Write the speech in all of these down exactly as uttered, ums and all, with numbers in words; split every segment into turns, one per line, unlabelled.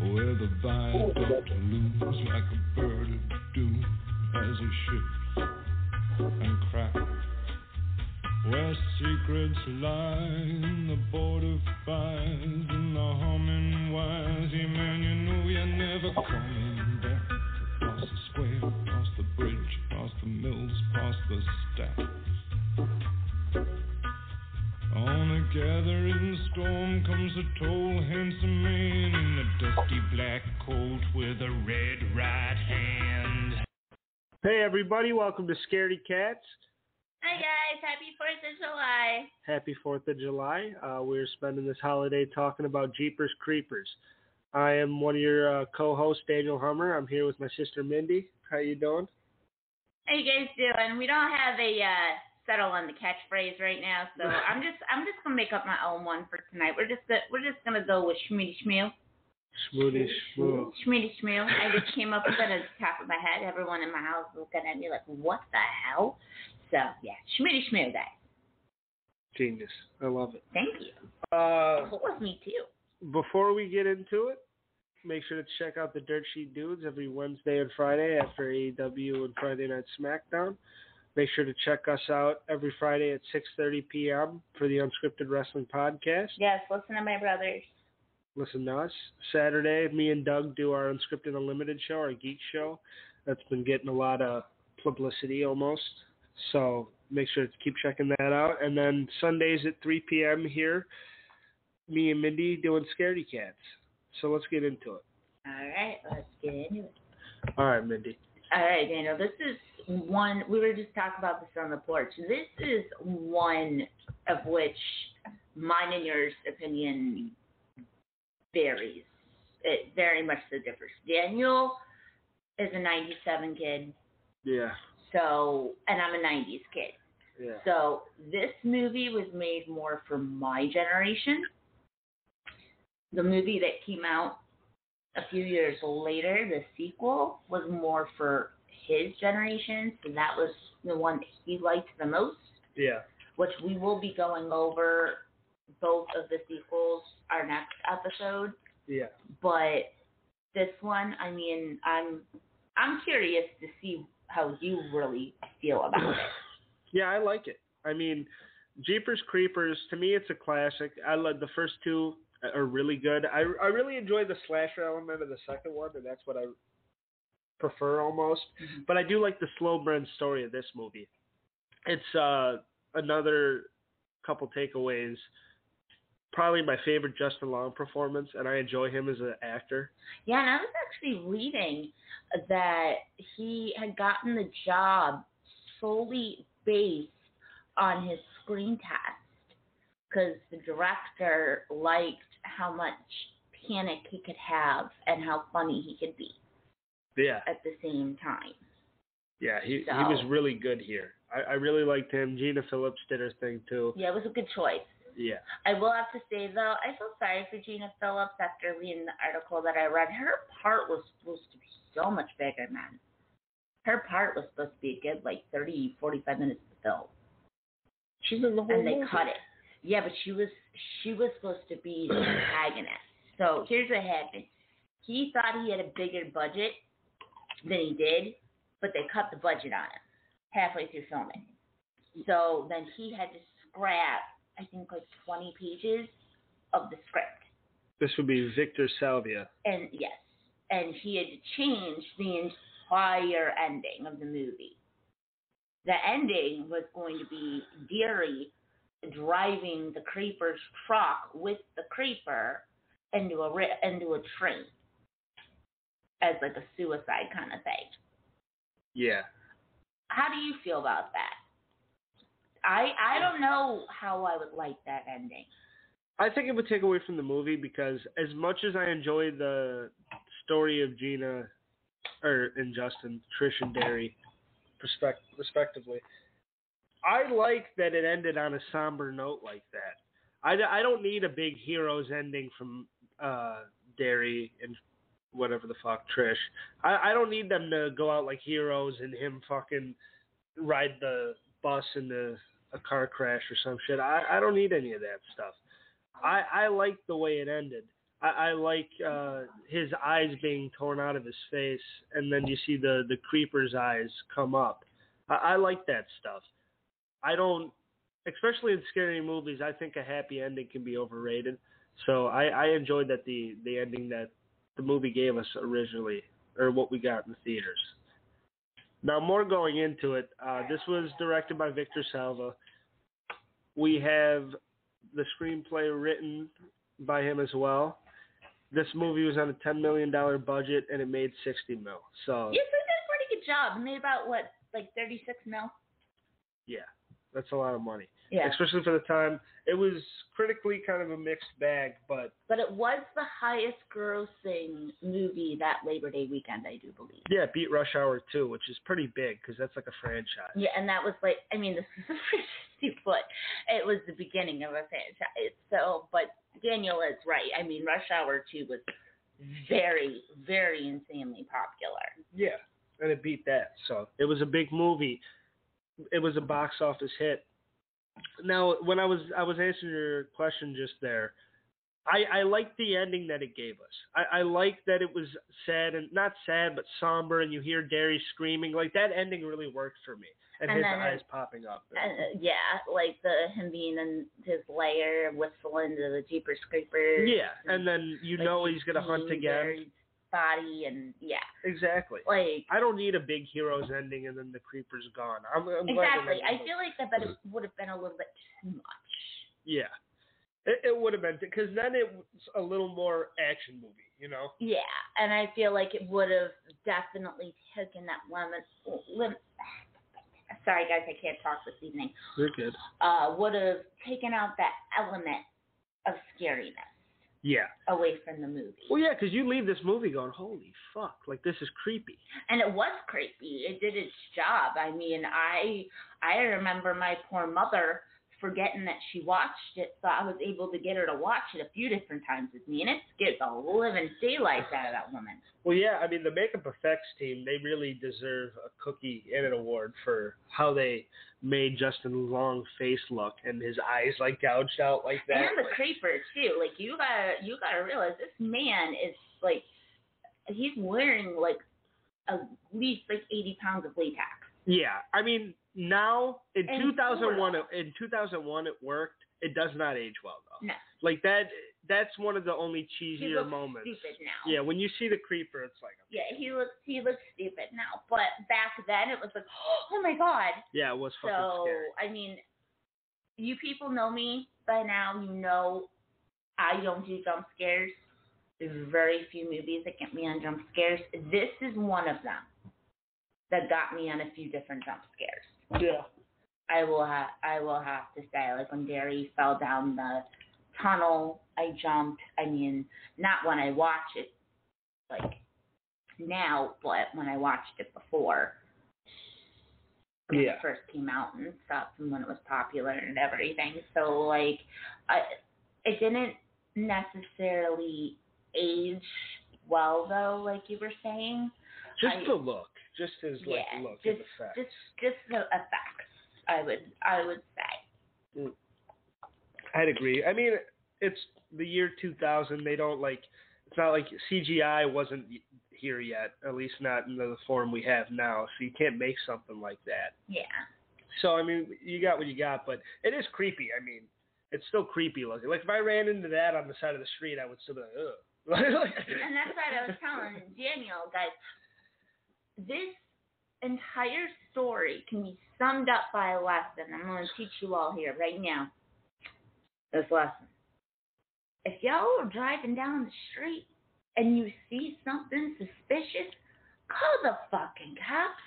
where the viaduct looms like a bird of doom as it shifts and cracks, where secrets lie in the border fires and the humming wires. Yeah, man, you know you're never coming back. Across the square, across the bridge, across the mills, past the stacks. On a gathering storm comes a tall, handsome man in a dusty black coat with a red right hand.
Hey everybody, welcome to Scaredy Cats.
Hi guys, happy fourth of July.
Happy fourth of July. Uh, we're spending this holiday talking about Jeepers Creepers. I am one of your uh, co-hosts, Daniel Hummer. I'm here with my sister Mindy. How you doing?
How you guys doing? We don't have a uh, settle on the catchphrase right now, so I'm just I'm just gonna make up my own one for tonight. We're just uh, we're just gonna go with Schmeedy Schmeel.
Schmoody Schmoo.
Schmeedy Schmeel. I just came up with it at the top of my head. Everyone in my house is looking at me like, what the hell? So yeah, Schmeedy Schmeel, guys.
Genius. I love it.
Thank you.
Uh,
cool with me too.
Before we get into it, make sure to check out the Dirt Sheet Dudes every Wednesday and Friday after A E W and Friday Night SmackDown. Make sure to check us out every Friday at six thirty p.m. for the Unscripted Wrestling Podcast.
Yes, listen to my brothers.
Listen to us. Saturday, me and Doug do our Unscripted Unlimited show, our geek show. That's been getting a lot of publicity almost. So make sure to keep checking that out. And then Sundays at three p.m. here, me and Mindy doing Scaredy Cats. So let's get into it.
All right, let's get into it.
All right, Mindy.
All right, Daniel, this is one, we were just talking about this on the porch. This is one of which mine and yours opinion varies. It very much so differs. Daniel is a ninety-seven kid.
Yeah.
So, and I'm a nineties kid.
Yeah.
So this movie was made more for my generation. The movie that came out a few years later, the sequel, was more for his generation. So that was the one that he liked the most.
Yeah.
Which we will be going over both of the sequels our next episode.
Yeah.
But this one, I mean, I'm I'm curious to see how you really feel about it.
Yeah, I like it. I mean, Jeepers Creepers, to me, it's a classic. I love the first two are really good. I, I really enjoy the slasher element of the second one, and that's what I prefer almost. Mm-hmm. But I do like the slow burn story of this movie. It's uh, another couple takeaways. Probably my favorite Justin Long performance, and I enjoy him as an actor.
Yeah, and I was actually reading that he had gotten the job solely based on his screen test because the director liked how much panic he could have and how funny he could be.
Yeah.
At the same time.
Yeah, he
so,
he was really good here. I, I really liked him. Gina Phillips did her thing too.
Yeah, it was a good choice.
Yeah.
I will have to say, though, I feel sorry for Gina Phillips after reading the article that I read. Her part was supposed to be so much bigger, man. Her part was supposed to be a good, like, thirty, forty-five minutes to film.
She's in the whole
And they
movie.
cut it. Yeah, but she was she was supposed to be the antagonist. So here's what happened. He thought he had a bigger budget than he did, but they cut the budget on him halfway through filming. So then he had to scrap, I think, like twenty pages of the script.
This would be Victor Salvia.
And yes, and he had to change the entire ending of the movie. The ending was going to be Deary driving the creeper's truck with the creeper into a into a train as like a suicide kind of thing.
Yeah.
How do you feel about that? I I don't know how I would like that ending.
I think it would take away from the movie because as much as I enjoy the story of Gina, or and Justin, Trish and Derry, respect, respectively, I like that it ended on a somber note like that. I, I don't need a big hero's ending from uh, Derry and whatever the fuck, Trish. I, I don't need them to go out like heroes and him fucking ride the bus into a car crash or some shit. I, I don't need any of that stuff. I, I like the way it ended. I, I like uh, his eyes being torn out of his face, and then you see the, the creeper's eyes come up. I, I like that stuff. I don't, especially in scary movies, I think a happy ending can be overrated. So I, I enjoyed that the, the ending that the movie gave us originally, or what we got in the theaters. Now, more going into it, uh, this was directed by Victor Salva. We have the screenplay written by him as well. This movie was on a ten million dollars budget, and it made sixty mil. So
Yes, they did a pretty good job. It made about, what, like thirty-six mil?
yeah, that's a lot of money.
Yeah.
Especially for the time. It was critically kind of a mixed bag, but...
But it was the highest grossing movie that Labor Day weekend, I do believe.
Yeah, it beat Rush Hour two, which is pretty big, because that's like a franchise.
Yeah, and that was like, I mean, this is a fifty foot. It was the beginning of a franchise. So, but Daniel is right. I mean, Rush Hour two was very, very insanely popular.
Yeah, and it beat that. So it was a big movie. It was a box office hit. Now, when I was I was answering your question just there, I, I liked the ending that it gave us. I, I liked that it was sad and not sad, but somber, and you hear Derry screaming. Like that ending really worked for me, and,
And
his
then
eyes
it-
popping up.
And, uh, yeah, like the him being in his lair, whistling to the Jeepers Creepers.
Yeah, and then you
like,
know he's gonna hunt
seeing
again.
Barry's body, and yeah,
Exactly.
like
I don't need a big hero's ending and then the creeper's gone. I'm, I'm glad
exactly.
they
I
never-
feel like that better, would have been a little bit too much.
Yeah, it, it would have been because then it was a little more action movie, you know.
Yeah, and I feel like it would have definitely taken that lemon. lim Sorry, guys, I can't talk this evening.
They're good.
Uh, would have taken out that element of scariness
Yeah.
away from the movie.
Well, yeah, because you leave this movie going, holy fuck, like this is creepy.
And it was creepy. It did its job. I mean, I I remember my poor mother forgetting that she watched it, so I was able to get her to watch it a few different times with me, and it scared the living daylights out of that woman.
Well, yeah, I mean, the makeup effects team, they really deserve a cookie and an award for how they made Justin Long's face look and his eyes like gouged out like that.
And the
like,
creepers too. Like you gotta you gotta realize this man is like he's wearing like at least like eighty pounds of latex.
Yeah, I mean, now in
And
two thousand one,
cool.
in two thousand one it worked. It does not age well though.
No.
Like that, that's one of the only
He
cheesier
looks
moments.
stupid now.
Yeah, when you see the creeper, it's like,
Yeah, he looks he looks stupid now. But back then it was like, oh my god.
yeah, it was fucking
So
scary.
I mean, you people know me by now. You know, I don't do jump scares. There's very few movies that get me on jump scares. This is one of them that got me on a few different jump scares.
Yeah.
I will have I will have to say, like when Derry fell down the tunnel, I jumped. I mean, not when I watch it, like now, but when I watched it before. When
Yeah.
it first came out and stuff, and when it was popular and everything. So like, I it didn't necessarily age well though, like you were saying.
Just
I-
the look, just his like
yeah,
look
just
and effect.
just just the effects. I would I would say.
I'd agree. I mean, it's the year two thousand. They don't like. It's not like C G I wasn't here yet. At least not in the form we have now. So you can't make something like that.
Yeah.
So I mean, you got what you got, but it is creepy. I mean, it's still creepy looking. Like if I ran into that on the side of the street, I would still be like, ugh.
And that's what I was telling Daniel, guys. This entire story can be summed up by a lesson. I'm going to teach you all here right now. This lesson. If y'all are driving down the street and you see something suspicious, call the fucking cops.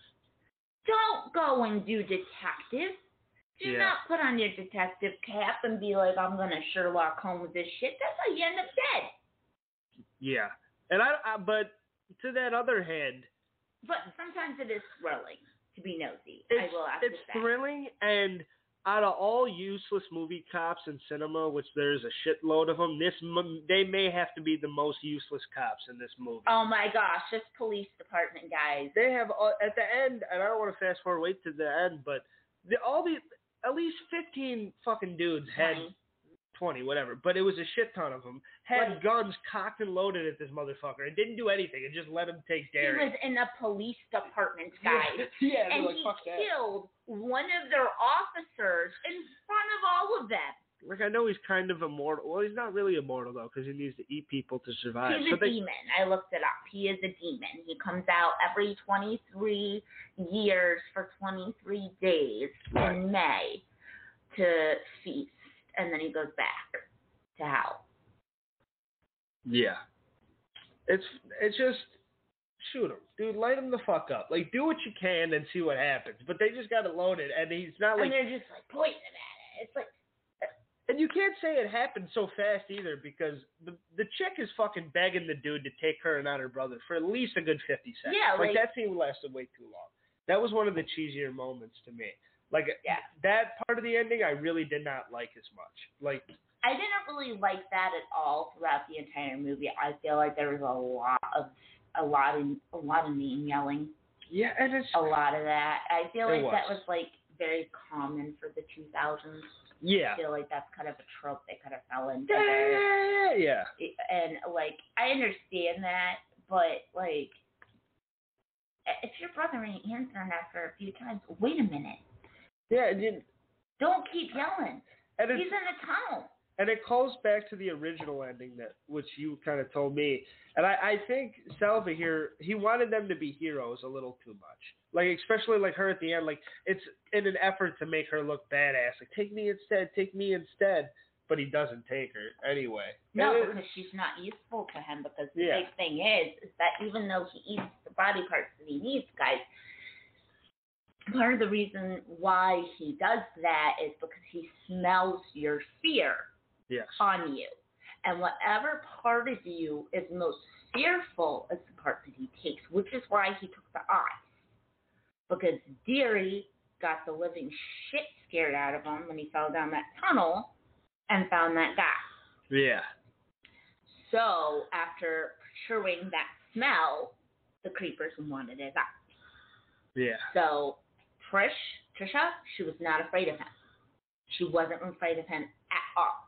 Don't go and do detective. Do
Yeah.
not put on your detective cap and be like, I'm going to Sherlock Holmes this shit. That's how you end up dead.
Yeah, and I, I, but to that other hand,
But sometimes it is thrilling to be nosy.
it's,
I will have
it's
to say.
thrilling, and out of all useless movie cops in cinema, which there's a shitload of them, this m- they may have to be the most useless cops in this movie.
Oh my gosh, this police department, guys.
They have uh, at the end, and I don't want to fast forward, wait to the end, but the, all the at least fifteen fucking dudes had
Twenty.
twenty, whatever. But it was a shit ton of them. Had
Right.
guns cocked and loaded at this motherfucker and didn't do anything. It just let him take
He
Derry.
was in a police department, guys.
Yeah, yeah
and
like,
he
fuck that.
killed one of their officers in front of all of them.
Like, I know he's kind of immortal. Well, he's not really immortal, though, because he needs to eat people to survive.
He's
so
a
they,
demon. I looked it up. He is a demon. He comes out every twenty-three years for twenty-three days
Right.
in May to feast, and then he goes back to hell.
Yeah. It's it's just, shoot him. Dude, light him the fuck up. Like, do what you can and see what happens. But they just got it loaded, and he's not like...
and they're just like pointing at it. It's like...
And you can't say it happened so fast either, because the the chick is fucking begging the dude to take her and not her brother for at least a good fifty seconds.
Yeah,
like,
like-
that scene lasted way too long. That was one of the cheesier moments to me. Like,
Yeah.
that part of the ending I really did not like as much. Like,
I didn't really like that at all throughout the entire movie. I feel like there was a lot of a lot of a lot of name yelling,
yeah, and it's...
a lot of that. I feel
It
like that
was.
was like very common for the two thousands.
Yeah.
I feel like that's kind of a trope they kind of fell into.
Yeah,
there.
yeah, yeah.
And like I understand that, but like if your brother ain't answering after a few times, wait a minute.
Yeah, and, you,
Don't keep yelling.
and,
He's
it's,
in a tunnel.
and it calls back to the original ending, that which you kind of told me. And I, I think Salva here, he wanted them to be heroes a little too much. Like, especially like her at the end, like, it's in an effort to make her look badass. Like, take me instead, take me instead. But he doesn't take her anyway.
No,
And it-
because she's not useful to him. Because the
Yeah.
big thing is, is that even though he eats the body parts that he needs, guys, part of the reason why he does that is because he smells your fear
yes.
on you. And whatever part of you is most fearful is the part that he takes, which is why he took the eyes. Because Deary got the living shit scared out of him when he fell down that tunnel and found that guy.
Yeah.
So after chewing that smell, the creepers wanted his eyes.
Yeah.
So Trish, Trisha, she was not afraid of him. She wasn't afraid of him at all.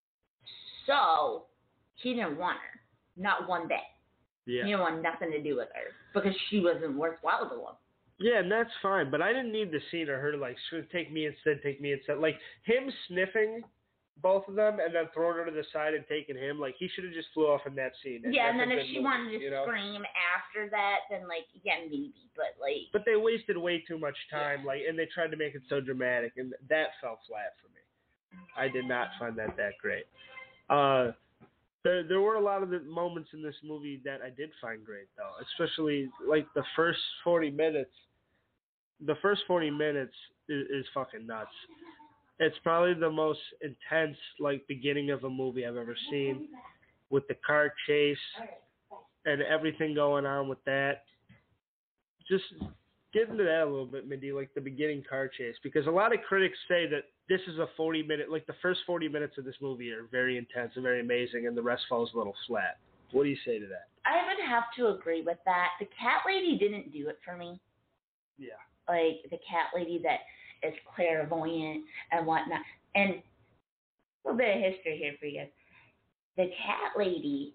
So he didn't want her, not one bit.
Yeah.
He didn't want nothing to do with her because she wasn't worthwhile to him.
Yeah, and that's fine, but I didn't need the scene of her like, "Should take me instead, take me instead." Like him sniffing both of them and then throwing her to the side and taking him. Like he should have just flew off in that scene.
Yeah, and
that's
then
a
if
good
she
movie,
wanted to
you know?
scream after that, then like yeah, maybe, but like
But they wasted way too much time, like, and they tried to make it so dramatic, and that fell flat for me. I did not find that that great. Uh, there there were a lot of the moments in this movie that I did find great, though, especially like the first forty minutes. The first forty minutes is, is fucking nuts. It's probably the most intense like beginning of a movie I've ever seen, with the car chase and everything going on with that. Just get into that a little bit, Mindy, like the beginning car chase, because a lot of critics say that this is a forty minute, like the first forty minutes of this movie are very intense and very amazing, and the rest falls a little flat. What do you say to that?
I would have to agree with that. The cat lady didn't do it for me.
Yeah.
Like the cat lady that is clairvoyant and whatnot. And a little bit of history here for you guys. The cat lady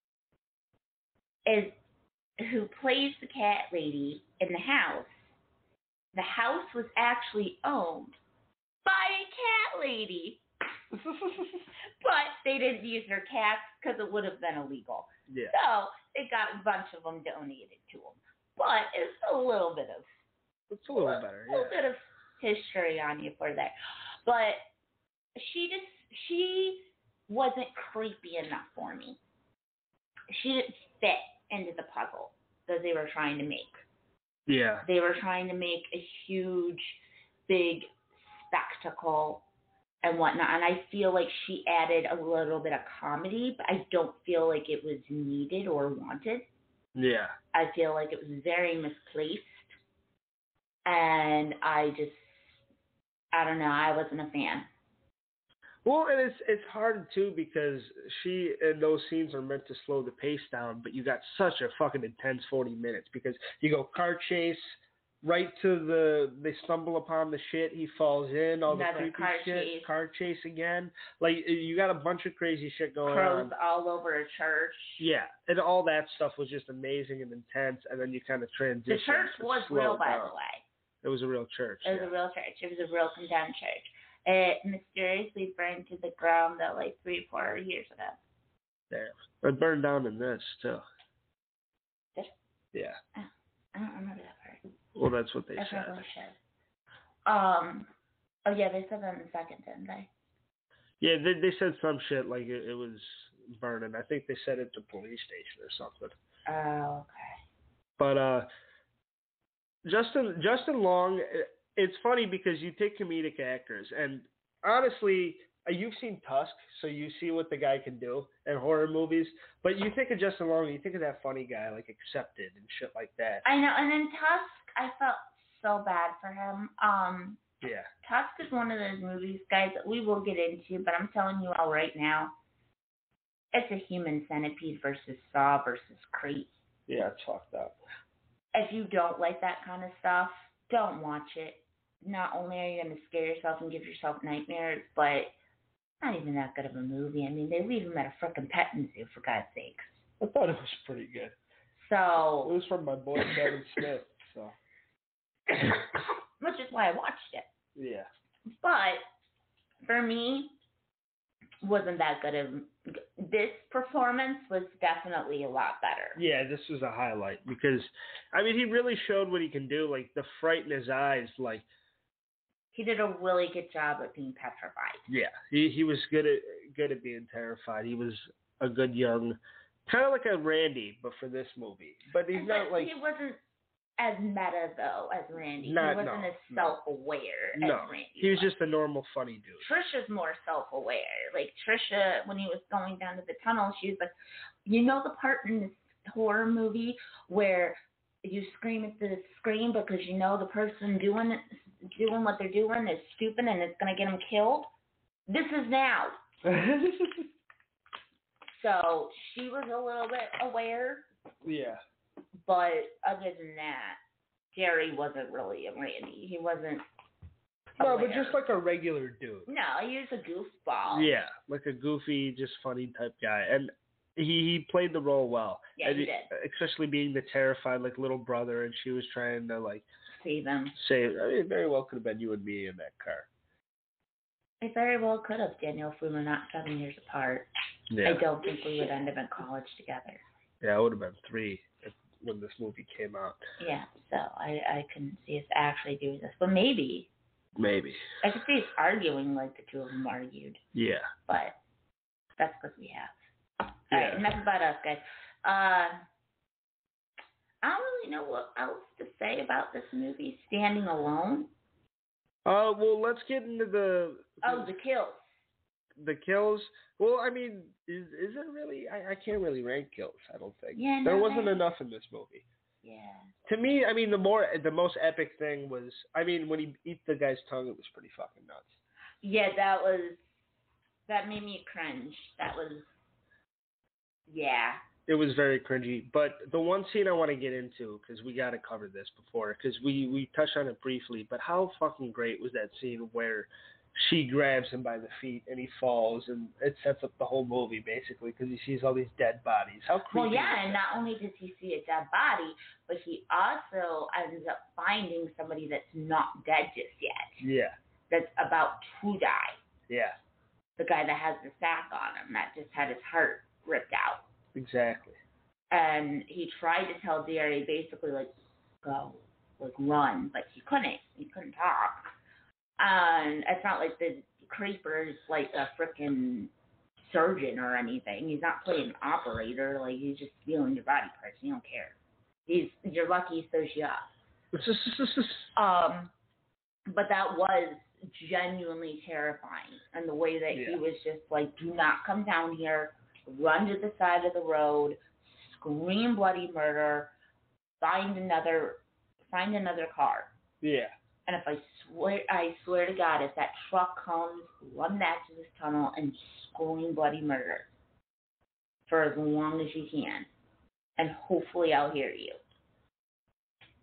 is who plays the cat lady in the house. The house was actually owned by a cat lady. But they didn't use her cats because it would have been illegal.
Yeah.
So they got a bunch of them donated to them. But it's a little bit of
It's a little better.
a little
Yeah.
bit of history on you for that. But she just she wasn't creepy enough for me. She didn't fit into the puzzle that they were trying to make.
Yeah.
They were trying to make a huge, big spectacle and whatnot. And I feel like she added a little bit of comedy, but I don't feel like it was needed or wanted.
Yeah.
I feel like it was very misplaced. And I just, I don't know, I wasn't a fan.
Well, and it's it's hard too because she and those scenes are meant to slow the pace down, but you got such a fucking intense forty minutes because you go car chase, right to the, they stumble upon the shit, he falls in, all
Another
the creepy
car
shit,
chase.
car chase again. Like, you got a bunch of crazy shit going
Crows
on.
all over a church.
Yeah, and all that stuff was just amazing and intense, and then you kind of transition.
The church was real, by the way.
It was a real church.
It was
yeah.
a real church. It was a real condemned church. It mysteriously burned to the ground that like three, four years ago.
Damn. It burned down in this, too.
Did it?
Yeah.
Oh, I don't remember that part.
Well, that's what they
I
said.
probably should. Um, oh, yeah, they said that in the second, didn't they?
Yeah, they they said some shit like it, it was burning. I think they said it to police station or something.
Oh, okay.
But uh, Justin Justin Long, it's funny because you take comedic actors, and honestly, you've seen Tusk, so you see what the guy can do in horror movies. But you think of Justin Long, you think of that funny guy like Accepted and shit like that.
I know, and in Tusk, I felt so bad for him. Um,
Yeah.
Tusk is one of those movies, guys, that we will get into, but I'm telling you all right now, it's a Human Centipede versus Saw versus Creep.
Yeah, it's fucked up.
If you don't like that kind of stuff, don't watch it. Not only are you going to scare yourself and give yourself nightmares, but not even that good of a movie. I mean, they leave him at a frickin' petting zoo, for God's sakes.
I thought it was pretty good.
So.
It was from my boy Kevin Smith, so.
Which is why I watched it.
Yeah.
But for me, wasn't that good of. This performance was definitely a lot better.
Yeah, this was a highlight because, I mean, he really showed what he can do. Like the fright in his eyes, like.
He did a really good job at being petrified.
Yeah, he he was good at good at being terrified. He was a good young, kind of like a Randy, but for this movie. But he's
but
not like.
He wasn't as meta though as Randy.
Not,
he wasn't
no,
as self-aware
no.
as Randy.
He was
was.
just a normal funny dude.
Trisha's more self-aware. Like Trisha, when he was going down to the tunnel, she was like, you know the part in this horror movie where you scream at the screen because you know the person doing it, doing what they're doing is stupid and it's gonna get them killed. This is now. So she was a little bit aware.
Yeah.
But other than that, Jerry wasn't really a Randy. He wasn't.
No,
aware.
but just like a regular dude.
No, he was a goofball.
Yeah, like a goofy, just funny type guy, and he he played the role well.
Yeah,
and
he did.
Especially being the terrified like little brother, and she was trying to like
save him.
Save. I mean, it very well could have been you and me in that car.
It very well could have, Daniel, if we were not seven years apart.
Yeah.
I don't think we would end up in college together.
Yeah, I would have been three if, when this movie came out.
Yeah, so I, I couldn't see us actually doing this. But maybe.
Maybe.
I could see us arguing like the two of them argued.
Yeah.
But that's because we have.
Yeah.
All right, enough about us, guys. Uh, I don't really know what else to say about this movie, Standing Alone.
Uh, well, let's get into the...
Oh, the kills.
The kills. Well, I mean, is is it really? I, I can't really rank kills. I don't think.
Yeah,
there
no,
wasn't
man.
enough in this movie.
Yeah.
To me, I mean, the more the most epic thing was, I mean, when he eats the guy's tongue, it was pretty fucking nuts.
Yeah, that was. That made me cringe. That was. Yeah.
It was very cringy. But the one scene I want to get into, because we got to cover this before, because we we touched on it briefly. But how fucking great was that scene where she grabs him by the feet and he falls, and it sets up the whole movie basically because he sees all these dead bodies. How creepy!
Well, yeah,
is
and
that?
not only does he see a dead body, but he also ends up finding somebody that's not dead just yet.
Yeah.
That's about to die.
Yeah.
The guy that has the sack on him that just had his heart ripped out.
Exactly.
And he tried to tell Jerry basically like, go, like run, but he couldn't. He couldn't talk. And it's not like the creeper's like a frickin' surgeon or anything. He's not playing an operator. Like, he's just feeling your body parts. He don't care. He's you're lucky he sews you up. um, but that was genuinely terrifying. And the way that
Yeah.
he was just like, do not come down here. Run to the side of the road. Scream bloody murder. Find another, find another car.
Yeah.
And if I swear, I swear to God, if that truck comes, run back to this tunnel and scream bloody murder for as long as you can. And hopefully I'll hear you.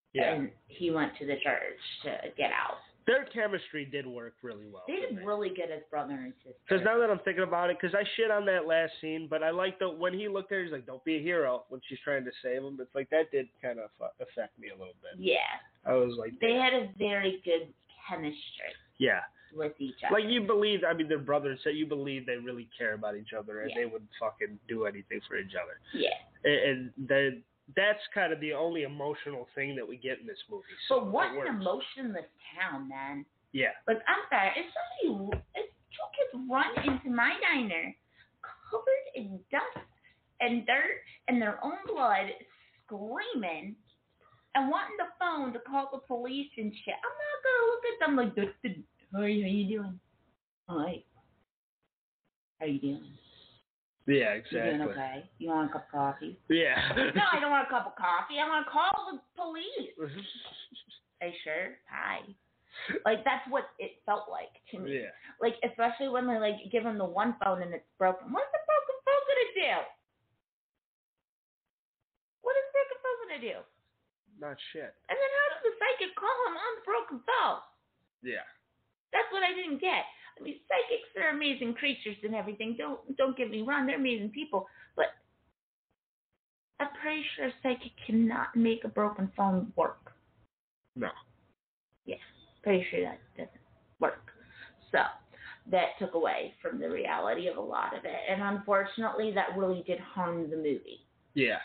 Yeah.
And he went to the church to get out.
Their chemistry did work really well.
They did really good as brother and sister.
Because now that I'm thinking about it, because I shit on that last scene, but I like the when he looked at her, he's like, "Don't be a hero," when she's trying to save him. It's like that did kind of affect me a little bit.
Yeah.
I was like,
they had a very good chemistry.
Yeah.
With each other.
Like you believe, I mean, they're brothers, so you believe they really care about each other and
yeah.
they would fucking do anything for each other.
Yeah.
And, and they, that's kind of the only emotional thing that we get in this movie. So
but what an emotionless town, man.
Yeah.
Like, I'm sorry, if somebody, if two kids run into my diner covered in dust and dirt and their own blood, screaming and wanting the phone to call the police and shit, I'm not going to look at them like, duh, duh, duh. Hi, how you doing? Hi. How you doing?
Yeah, exactly.
You doing okay? You want a cup of coffee?
Yeah.
No, I don't want a cup of coffee. I want to call the police. Hey, sure. Hi. Like, that's what it felt like to me.
Yeah.
Like, especially when they, like, give them the one phone and it's broken. What's the broken phone going to do? What is the broken phone going to do?
Not shit.
And then how does the psychic call him on the broken phone?
Yeah.
That's what I didn't get. I mean, psychics are amazing creatures and everything. Don't don't get me wrong, they're amazing people. But I'm pretty sure a psychic cannot make a broken phone work.
No.
Yeah, pretty sure that doesn't work. So that took away from the reality of a lot of it. And unfortunately, that really did harm the movie.
Yeah.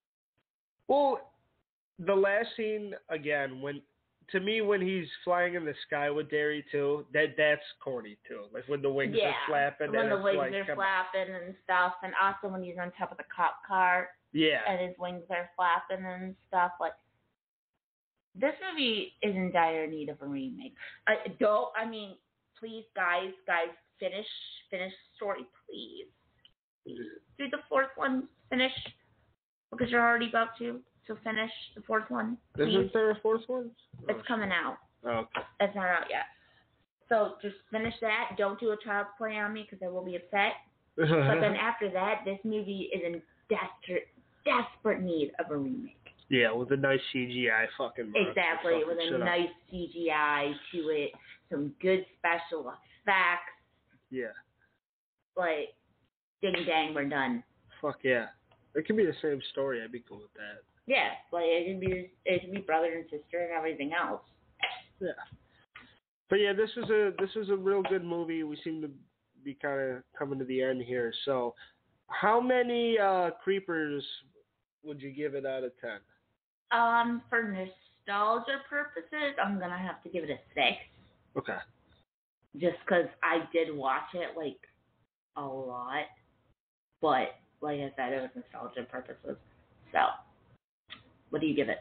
Well, the last scene, again, when to me, when he's flying in the sky with Derry too, that that's corny too. Like when the wings
yeah,
are flapping.
when
and
the
it's
wings
like,
are flapping and stuff, and also when he's on top of the cop car.
Yeah.
And his wings are flapping and stuff. Like, this movie is in dire need of a remake. I don't. I mean, please, guys, guys, finish, finish the story, please. Please do the fourth one. Finish because you're already about to. So finish the fourth one, please.
Isn't there a fourth one?
It's oh, coming out.
Oh, okay.
It's not out yet. So just finish that. Don't do a child's play on me because I will be upset. But then after that, this movie is in desperate, desperate need of a remake.
Yeah, with a nice C G I fucking.
Exactly, with a nice up. C G I to it, some good special effects.
Yeah.
Like, ding dang, we're done.
Fuck yeah. It could be the same story. I'd be cool with that.
Yeah, like it could be it could be brother and sister and everything else.
Yeah. But yeah, this is a this is a real good movie. We seem to be kind of coming to the end here. So, how many uh, creepers would you give it out of ten?
Um, for nostalgia purposes, I'm gonna have to give it a six.
Okay.
Just because I did watch it like a lot, but like I said, it was nostalgia purposes. So, what do you give it?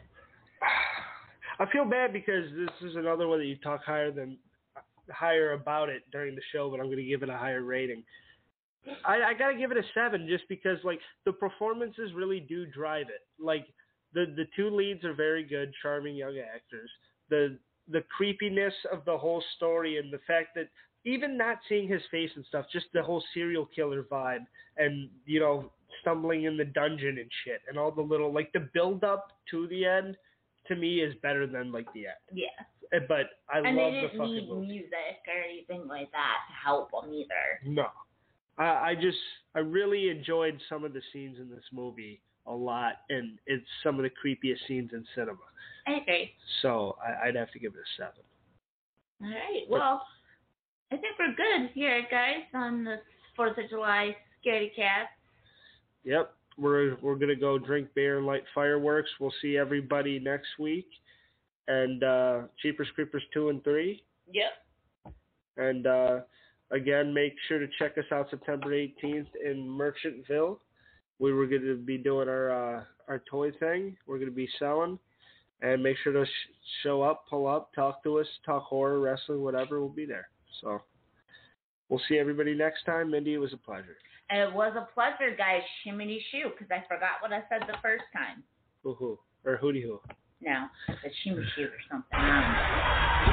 I feel bad because this is another one that you talk higher than higher about it during the show, but I'm going to give it a higher rating. I, I got to give it a seven just because like the performances really do drive it. Like the the two leads are very good, charming young actors. The the creepiness of the whole story and the fact that even not seeing his face and stuff, just the whole serial killer vibe and, you know, stumbling in the dungeon and shit and all the little, like the build up to the end to me is better than like the end.
Yeah.
But I
and
love
they
the
didn't
fucking
need
movie.
music or anything like that to help them either.
No. I, I just, I really enjoyed some of the scenes in this movie a lot, and it's some of the creepiest scenes in cinema.
I agree.
So I, I'd have to give it a seven.
All right. Well, I think we're good here, guys, on the fourth of July Scaredy Cat.
Yep. We're we're gonna go drink beer and light fireworks. We'll see everybody next week. And uh, Jeepers Creepers two and three.
Yep.
And uh, again, make sure to check us out September eighteenth in Merchantville. We were going to be doing our uh, our toy thing. We're going to be selling. And make sure to sh- show up, pull up, talk to us, talk horror, wrestling, whatever. We'll be there. So we'll see everybody next time. Mindy, it was a pleasure.
It was a pleasure, guys. Shimmy shoo, because I forgot what I said the first time.
Hoo hoo. Or hooty hoo.
No, it's shimmy shoo or something.